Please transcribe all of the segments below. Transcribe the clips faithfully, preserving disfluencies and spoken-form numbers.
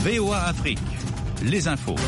V O A Afrique, les infos.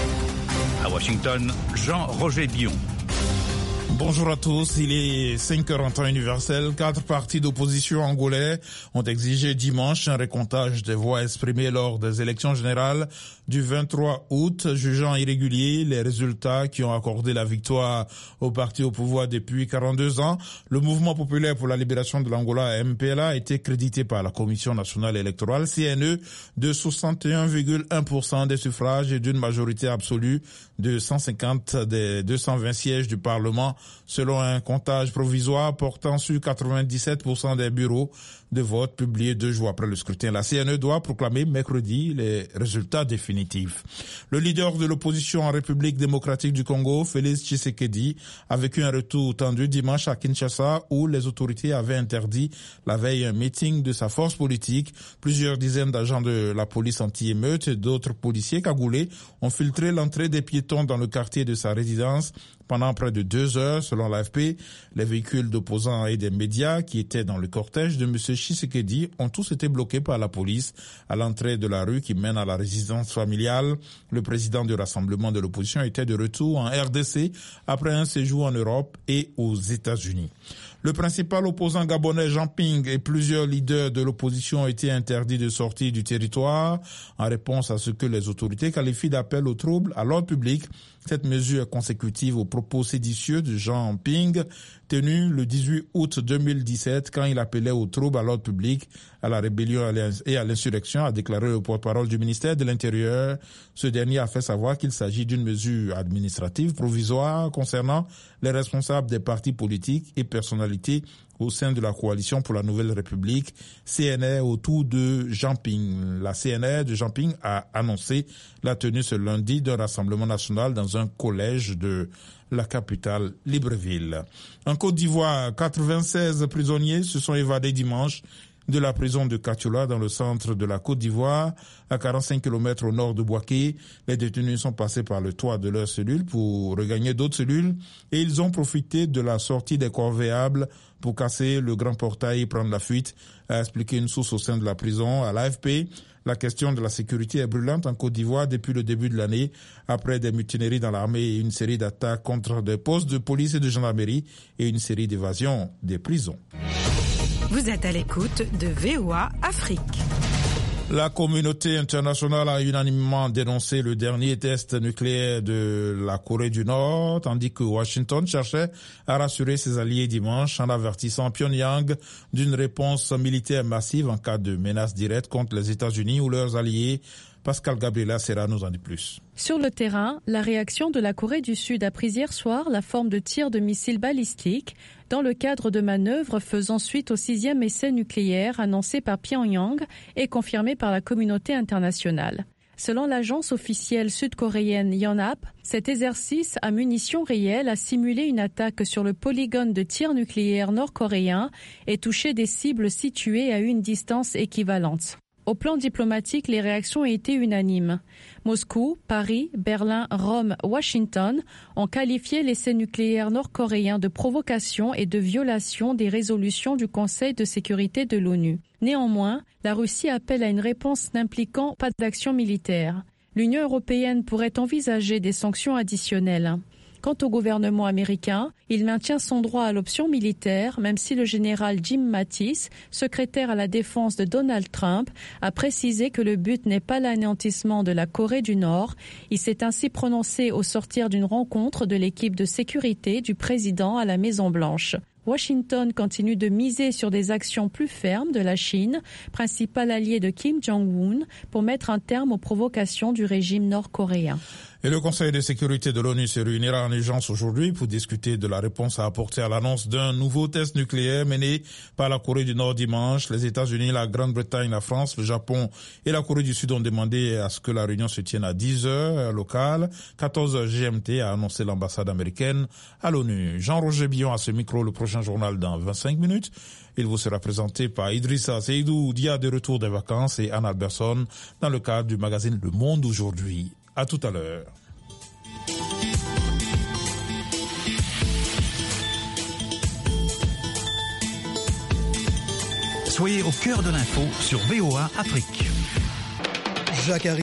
À Washington, Jean-Roger Bion. Bonjour à tous, il est cinq heures en temps universel. Quatre partis d'opposition angolais ont exigé dimanche un récomptage des voix exprimées lors des élections générales du vingt-trois août, jugeant irréguliers les résultats qui ont accordé la victoire au parti au pouvoir depuis quarante-deux ans. Le mouvement populaire pour la libération de l'Angola, M P L A, a été crédité par la Commission nationale électorale, C N E, de soixante et un virgule un pour cent des suffrages et d'une majorité absolue de cent cinquante des deux cent vingt sièges du Parlement, selon un comptage provisoire portant sur quatre-vingt-dix-sept pour cent des bureaux de vote publiés deux jours après le scrutin. La C N E doit proclamer mercredi les résultats définitifs. Le leader de l'opposition en République démocratique du Congo, Félix Tshisekedi, a vécu un retour tendu dimanche à Kinshasa où les autorités avaient interdit la veille un meeting de sa force politique. Plusieurs dizaines d'agents de la police anti-émeute et d'autres policiers cagoulés ont filtré l'entrée des piétons dans le quartier de sa résidence pendant près de deux heures, selon l'A F P. Les véhicules d'opposants et des médias qui étaient dans le cortège de M. Tshisekedi ont tous été bloqués par la police à l'entrée de la rue qui mène à la résidence familiale. Le président du rassemblement de l'opposition était de retour en R D C après un séjour en Europe et aux États-Unis. Le principal opposant gabonais Jean Ping et plusieurs leaders de l'opposition ont été interdits de sortir du territoire en réponse à ce que les autorités qualifient d'appel au trouble à l'ordre public. Cette mesure est consécutive aux propos séditieux de Jean Ping tenus le dix-huit août deux mille dix-sept quand il appelait au trouble à l'ordre public, à la rébellion et à l'insurrection, a déclaré le porte-parole du ministère de l'Intérieur. Ce dernier a fait savoir qu'il s'agit d'une mesure administrative provisoire concernant les responsables des partis politiques et personnalités au sein de la coalition pour la Nouvelle République, C N R, autour de Jean Ping. La C N R de Jean Ping a annoncé la tenue ce lundi d'un rassemblement national dans un collège de la capitale Libreville. En Côte d'Ivoire, quatre-vingt-seize prisonniers se sont évadés dimanche de la prison de Katiola dans le centre de la Côte d'Ivoire, à quarante-cinq kilomètres au nord de Bouaké. Les détenus sont passés par le toit de leur cellule pour regagner d'autres cellules et ils ont profité de la sortie des corvéables pour casser le grand portail et prendre la fuite, a expliqué une source au sein de la prison à l'A F P. La question de la sécurité est brûlante en Côte d'Ivoire depuis le début de l'année, après des mutineries dans l'armée et une série d'attaques contre des postes de police et de gendarmerie et une série d'évasions des prisons. Vous êtes à l'écoute de V O A Afrique. La communauté internationale a unanimement dénoncé le dernier test nucléaire de la Corée du Nord, tandis que Washington cherchait à rassurer ses alliés dimanche en avertissant Pyongyang d'une réponse militaire massive en cas de menace directe contre les États-Unis ou leurs alliés. Pascal Gabriela Serra nous en dit plus. Sur le terrain, la réaction de la Corée du Sud a pris hier soir la forme de tirs de missiles balistiques dans le cadre de manœuvres faisant suite au sixième essai nucléaire annoncé par Pyongyang et confirmé par la communauté internationale. Selon l'agence officielle sud-coréenne Yonhap, cet exercice à munitions réelles a simulé une attaque sur le polygone de tir nucléaire nord-coréen et touché des cibles situées à une distance équivalente. Au plan diplomatique, les réactions ont été unanimes. Moscou, Paris, Berlin, Rome, Washington ont qualifié l'essai nucléaire nord-coréen de provocation et de violation des résolutions du Conseil de sécurité de l'ONU. Néanmoins, la Russie appelle à une réponse n'impliquant pas d'action militaire. L'Union européenne pourrait envisager des sanctions additionnelles. Quant au gouvernement américain, il maintient son droit à l'option militaire, même si le général Jim Mattis, secrétaire à la défense de Donald Trump, a précisé que le but n'est pas l'anéantissement de la Corée du Nord. Il s'est ainsi prononcé au sortir d'une rencontre de l'équipe de sécurité du président à la Maison-Blanche. Washington continue de miser sur des actions plus fermes de la Chine, principal allié de Kim Jong-un, pour mettre un terme aux provocations du régime nord-coréen. Et le Conseil de sécurité de l'ONU se réunira en urgence aujourd'hui pour discuter de la réponse à apporter à l'annonce d'un nouveau test nucléaire mené par la Corée du Nord dimanche. Les États-Unis, la Grande-Bretagne, la France, le Japon et la Corée du Sud ont demandé à ce que la réunion se tienne à dix heures locales, quatorze heures G M T, a annoncé l'ambassade américaine à l'ONU. Jean-Roger Bion à ce micro, le prochain journal dans vingt-cinq minutes. Il vous sera présenté par Idrissa Seydou, dia de retour des vacances, et Anne Alberson dans le cadre du magazine Le Monde aujourd'hui. À tout à l'heure. Soyez au cœur de l'info sur V O A Afrique. Jacques